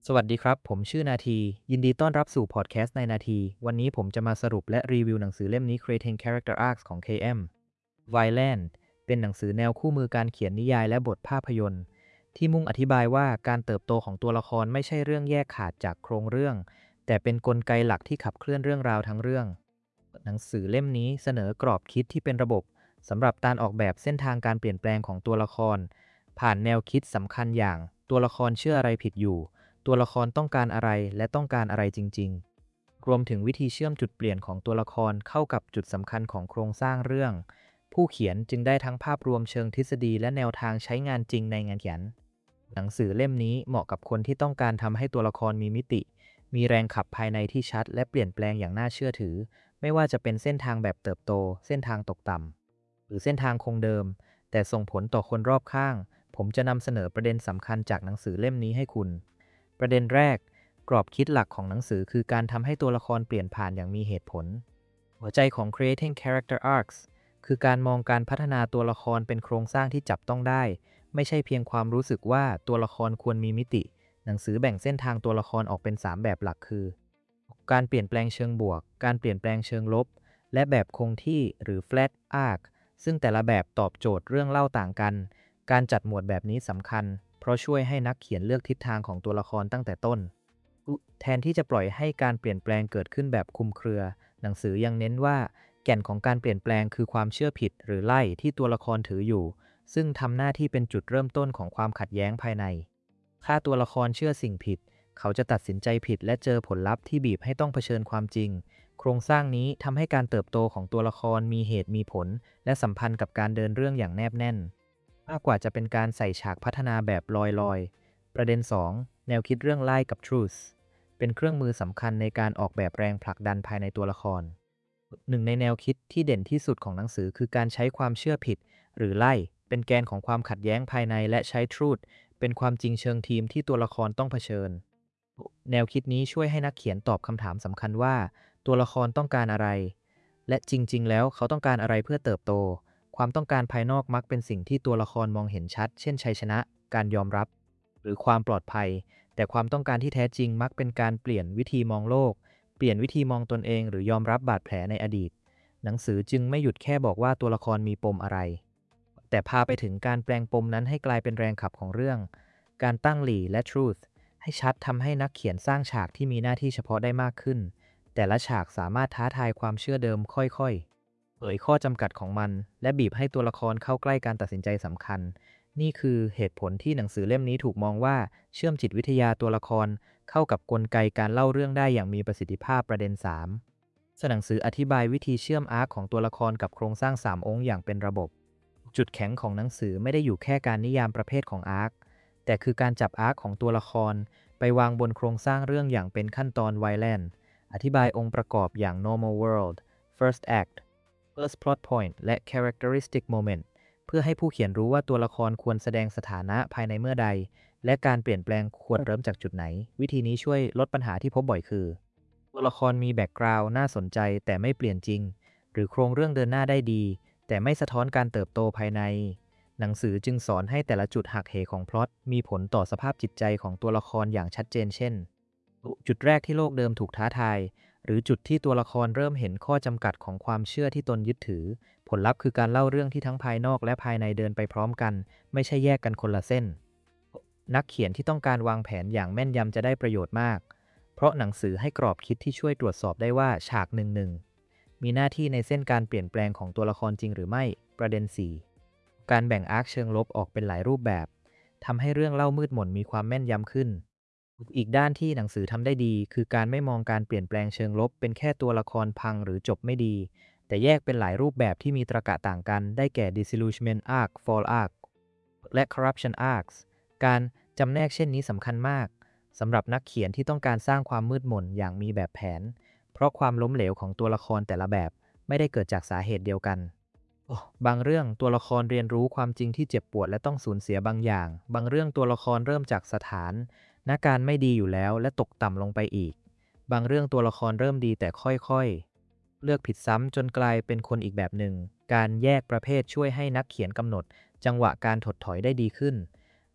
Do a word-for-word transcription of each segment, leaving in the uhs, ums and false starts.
สวัสดีครับผมชื่อนาทียินดีต้อนรับสู่พอดแคสต์ในนาทีวันนี้ผมจะมาสรุปและรีวิวหนังสือเล่มนี้ Creating Character Arcs ของ เค เอ็ม Vineland เป็นหนังสือแนวคู่มือการเขียนนิยายและบทภาพยนตร์ที่มุ่งอธิบายว่าการเติบโตของตัวละครไม่ใช่เรื่องแยกขาดจากโครงเรื่องแต่เป็นกลไกหลักที่ขับเคลื่อนเรื่องราวทั้งเรื่องหนังสือเล่มนี้เสนอกรอบคิดที่เป็นระบบสำหรับการออกแบบเส้นทางการเปลี่ยนแปลงของตัวละครผ่านแนวคิดสำคัญอย่างตัวละครเชื่ออะไรผิดอยู่ ตัวละครต้องการอะไรและต้องการอะไรจริงๆ รวมถึงวิธีเชื่อมจุดเปลี่ยนของตัวละครเข้ากับจุดสำคัญของโครงสร้างเรื่อง ผู้เขียนจึงได้ทั้งภาพรวมเชิงทฤษฎีและแนวทางใช้งานจริงในงานเขียน หนังสือเล่มนี้เหมาะกับคนที่ต้องการทำให้ตัวละครมีมิติ มีแรงขับภายในที่ชัดและเปลี่ยนแปลงอย่างน่าเชื่อถือ ไม่ว่าจะเป็นเส้นทางแบบเติบโต เส้นทางตกต่ำ หรือเส้นทางคงเดิม แต่ส่งผลต่อคนรอบข้าง ผมจะนำเสนอประเด็นสำคัญจากหนังสือเล่มนี้ให้คุณ ประเด็นแรกกรอบคิดหลักของหนังสือคือการทำให้ตัวละครเปลี่ยนผ่านอย่างมีเหตุผลหัวใจของ Creating Character Arcs คือการมองการพัฒนาตัวละครเป็นโครงสร้างที่จับต้องได้ไม่ใช่เพียงความรู้สึกว่าตัวละครควรมีมิติหนังสือแบ่งเส้นทางตัวละครออกเป็นสามแบบหลักคือการเปลี่ยนแปลงเชิงบวกการเปลี่ยนแปลงเชิงลบและแบบคงที่หรือ Flat Arc ซึ่งแต่ละแบบตอบโจทย์เรื่องเล่าต่างกันการจัดหมวดแบบนี้สำคัญเพราะช่วยให้นักเขียนเลือกทิศทางของตัวละครตั้งแต่ต้นแทนที่จะปล่อยให้การเปลี่ยนแปลงเกิดขึ้นแบบคลุมเครือ หนังสือยังเน้นว่าแก่นของการเปลี่ยนแปลงคือความเชื่อผิดหรือไล่ที่ตัวละครถืออยู่ซึ่งทำหน้าที่เป็นจุดเริ่มต้นของความขัดแย้งภายในถ้าตัวละครเชื่อสิ่งผิดเขาจะตัดสินใจผิดและเจอผลลัพธ์ที่บีบให้ต้องเผชิญความจริงโครงสร้างนี้ทำให้การเติบโตของตัวละครมีเหตุมีผลและสัมพันธ์กับการเดินเรื่องอย่างแนบแน่นมากกว่าจะเป็นการใส่ฉากพัฒนาแบบลอยๆประเด็นสองแนวคิดเรื่องไล่กับ truth เป็นเครื่องมือสำคัญในการออกแบบแรงผลักดันภายในตัวละครหนึ่งในแนวคิดที่เด่นที่สุดของหนังสือคือการใช้ความเชื่อผิดหรือไล่เป็นแกนของความขัดแย้งภายในและใช้ truth เป็นความจริงเชิงทีมที่ตัวละครต้องเผชิญแนวคิดนี้ช่วยให้นักเขียนตอบคำถามสำคัญว่าตัวละครต้องการอะไรและจริงๆแล้วเขาต้องการอะไรเพื่อเติบโตความต้องการภายนอกมักเป็นสิ่งที่ตัวละครมองเห็นชัดเช่นชัยชนะการยอมรับหรือความปลอดภัยแต่ความต้องการที่แท้จริงมักเป็นการเปลี่ยนวิธีมองโลกเปลี่ยนวิธีมองตนเองหรือยอมรับบาดแผลในอดีตหนังสือจึงไม่หยุดแค่บอกว่าตัวละครมีปมอะไรแต่พาไปถึงการแปลงปมนั้นให้กลายเป็นแรงขับของเรื่องการตั้งหลี่และ truth ให้ชัดทำให้นักเขียนสร้างฉากที่มีหน้าที่เฉพาะได้มากขึ้นแต่ละฉากสามารถท้าทายความเชื่อเดิมค่อยๆเผยข้อจำกัดของมันและบีบให้ตัวละครเข้าใกล้การตัดสินใจสำคัญนี่คือเหตุผลที่หนังสือเล่มนี้ถูกมองว่าเชื่อมจิตวิทยาตัวละครเข้ากับกลไกการเล่าเรื่องได้อย่างมีประสิทธิภาพประเด็นสามหนังสืออธิบายวิธีเชื่อมอาร์คของตัวละครกับโครงสร้างสามองค์อย่างเป็นระบบจุดแข็งของหนังสือไม่ได้อยู่แค่การนิยามประเภทของอาร์คแต่คือการจับอาร์คของตัวละครไปวางบนโครงสร้างเรื่องอย่างเป็นขั้นตอนไวแลนด์อธิบายองค์ประกอบอย่าง normal world first act first plot point และ characteristic moment เพื่อให้ผู้เขียนรู้ว่าตัวละครควรแสดงสถานะภายในเมื่อใดและการเปลี่ยนแปลงควรเริ่มจากจุดไหนวิธีนี้ช่วยลดปัญหาที่พบบ่อยคือตัวละครมีแบ็กกราวด์น่าสนใจแต่ไม่เปลี่ยนจริงหรือโครงเรื่องเดินหน้าได้ดีแต่ไม่สะท้อนการเติบโตภายในหนังสือจึงสอนให้แต่ละจุดหักเหของพล็อตมีผลต่อสภาพจิตใจของตัวละครอย่างชัดเจนเช่นจุดแรกที่โลกเดิมถูกท้าทายหรือจุดที่ตัวละครเริ่มเห็นข้อจำกัดของความเชื่อที่ตนยึดถือผลลัพธ์คือการเล่าเรื่องที่ทั้งภายนอกและภายในเดินไปพร้อมกันไม่ใช่แยกกันคนละเส้นนักเขียนที่ต้องการวางแผนอย่างแม่นยำจะได้ประโยชน์มากเพราะหนังสือให้กรอบคิดที่ช่วยตรวจสอบได้ว่าฉากหนึ่งหนึ่งมีหน้าที่ในเส้นการเปลี่ยนแปลงของตัวละครจริงหรือไม่ประเด็นสี่การแบ่งอาร์คเชิงลบออกเป็นหลายรูปแบบทำให้เรื่องเล่ามืดมนมีความแม่นยำขึ้นอีกด้านที่หนังสือทำได้ดีคือการไม่มองการเปลี่ยนแปลงเชิงลบเป็นแค่ตัวละครพังหรือจบไม่ดีแต่แยกเป็นหลายรูปแบบที่มีตรรกะต่างกันได้แก่ disillusionment arc fall arc และ corruption arcs การจำแนกเช่นนี้สำคัญมากสำหรับนักเขียนที่ต้องการสร้างความมืดมนอย่างมีแบบแผนเพราะความล้มเหลวของตัวละครแต่ละแบบไม่ได้เกิดจากสาเหตุเดียวกันบางเรื่องตัวละครเรียนรู้ความจริงที่เจ็บปวดและต้องสูญเสียบางอย่างบางเรื่องตัวละครเริ่มจากสถานณการไม่ดีอยู่แล้วและตกต่ำลงไปอีกบางเรื่องตัวละครเริ่มดีแต่ค่อยๆเลือกผิดซ้ำจนกลายเป็นคนอีกแบบหนึ่งการแยกประเภทช่วยให้นักเขียนกำหนดจังหวะการถดถอยได้ดีขึ้น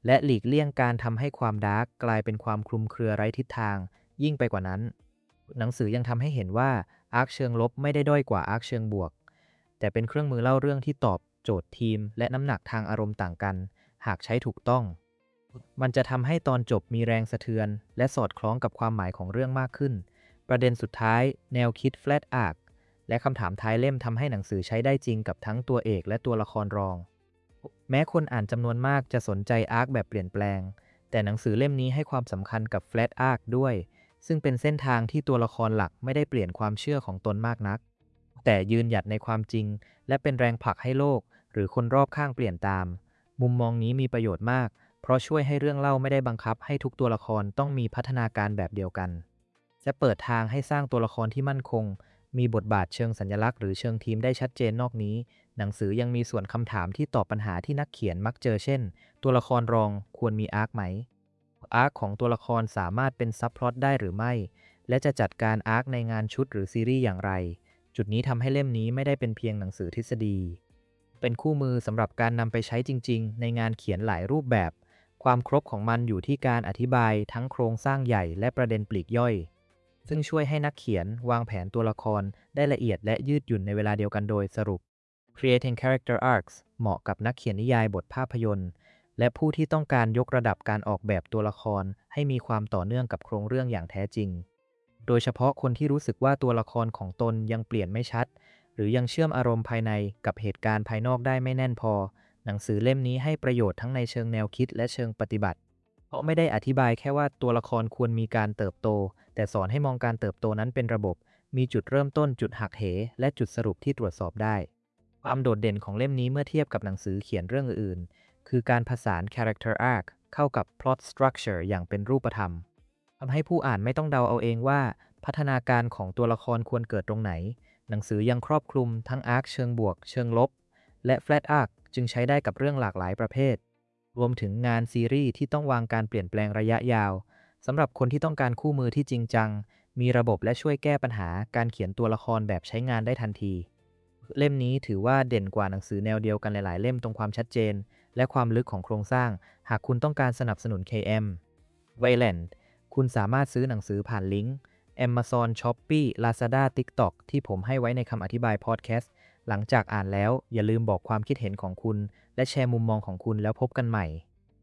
และหลีกเลี่ยงการทำให้ความดาร์กกลายเป็นความคลุมเครือไร้ทิศทางยิ่งไปกว่านั้นหนังสือยังทำให้เห็นว่าอาร์คเชิงลบไม่ได้ด้อยกว่าอาร์คเชิงบวกแต่เป็นเครื่องมือเล่าเรื่องที่ตอบโจทย์ทีมและน้ำหนักทางอารมณ์ต่างกันหากใช้ถูกต้องมันจะทำให้ตอนจบมีแรงสะเทือนและสอดคล้องกับความหมายของเรื่องมากขึ้นประเด็นสุดท้ายแนวคิด Flat Arc และคำถามท้ายเล่มทำให้หนังสือใช้ได้จริงกับทั้งตัวเอกและตัวละครรองแม้คนอ่านจำนวนมากจะสนใจอาร์คแบบเปลี่ยนแปลงแต่หนังสือเล่มนี้ให้ความสำคัญกับ Flat Arc ด้วยซึ่งเป็นเส้นทางที่ตัวละครหลักไม่ได้เปลี่ยนความเชื่อของตนมากนักแต่ยืนหยัดในความจริงและเป็นแรงผลักให้โลกหรือคนรอบข้างเปลี่ยนตามมุมมองนี้มีประโยชน์มากเพราะช่วยให้เรื่องเล่าไม่ได้บังคับให้ทุกตัวละครต้องมีพัฒนาการแบบเดียวกันจะเปิดทางให้สร้างตัวละครที่มั่นคงมีบทบาทเชิงสัญลักษณ์หรือเชิงทีมได้ชัดเจนนอกนี้หนังสือยังมีส่วนคำถามที่ตอบปัญหาที่นักเขียนมักเจอเช่นตัวละครรองควรมีอาร์คไหมอาร์คของตัวละครสามารถเป็นซับพล็อตได้หรือไม่และจะจัดการอาร์คในงานชุดหรือซีรีส์อย่างไรจุดนี้ทำให้เล่มนี้ไม่ได้เป็นเพียงหนังสือทฤษฎีเป็นคู่มือสำหรับการนำไปใช้จริงๆในงานเขียนหลายรูปแบบความครบของมันอยู่ที่การอธิบายทั้งโครงสร้างใหญ่และประเด็นปลีกย่อยซึ่งช่วยให้นักเขียนวางแผนตัวละครได้ละเอียดและยืดหยุ่นในเวลาเดียวกันโดยสรุป Creating Character Arcs เหมาะกับนักเขียนนิยายบทภาพยนตร์และผู้ที่ต้องการยกระดับการออกแบบตัวละครให้มีความต่อเนื่องกับโครงเรื่องอย่างแท้จริงโดยเฉพาะคนที่รู้สึกว่าตัวละครของตนยังเปลี่ยนไม่ชัดหรือยังเชื่อมอารมณ์ภายในกับเหตุการณ์ภายนอกได้ไม่แน่นพอหนังสือเล่มนี้ให้ประโยชน์ทั้งในเชิงแนวคิดและเชิงปฏิบัติเพราะไม่ได้อธิบายแค่ว่าตัวละครควรมีการเติบโตแต่สอนให้มองการเติบโตนั้นเป็นระบบมีจุดเริ่มต้นจุดหักเหและจุดสรุปที่ตรวจสอบได้ความโดดเด่นของเล่มนี้เมื่อเทียบกับหนังสือเขียนเรื่องอื่นๆคือการผสาน character arc เข้ากับ plot structure อย่างเป็นรูปธรรมทำให้ผู้อ่านไม่ต้องเดาเอาเองว่าพัฒนาการของตัวละครควรเกิดตรงไหนหนังสือยังครอบคลุมทั้ง arc เชิงบวกเชิงลบและ flat arc จึงใช้ได้กับเรื่องหลากหลายประเภทรวมถึงงานซีรีส์ที่ต้องวางการเปลี่ยนแปลงระยะยาวสำหรับคนที่ต้องการคู่มือที่จริงจังมีระบบและช่วยแก้ปัญหาการเขียนตัวละครแบบใช้งานได้ทันทีเล่มนี้ถือว่าเด่นกว่าหนังสือแนวเดียวกันหลายๆเล่มตรงความชัดเจนและความลึกของโครงสร้างหากคุณต้องการสนับสนุน เค เอ็ม Violent คุณสามารถซื้อหนังสือผ่านลิงก์ Amazon Shopee Lazada TikTok ที่ผมให้ไว้ในคำอธิบายพอดแคสต์หลังจากอ่านแล้วอย่าลืมบอกความคิดเห็นของคุณและแชร์มุมมองของคุณแล้วพบกันใหม่